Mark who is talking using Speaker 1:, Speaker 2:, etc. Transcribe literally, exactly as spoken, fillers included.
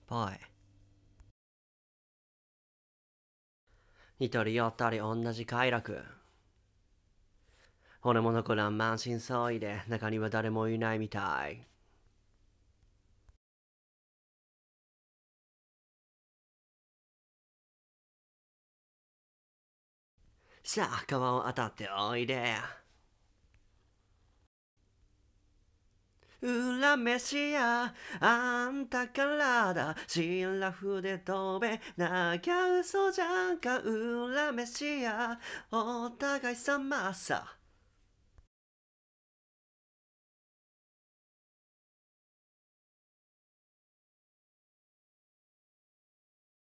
Speaker 1: ぽい。一人よったり同じ快楽。俺も残らん満身創痍で中には誰もいないみたい。さあ川を当たっておいで。裏飯やあんたからだシラフで飛べなきゃ嘘じゃんか裏飯やお互い様さ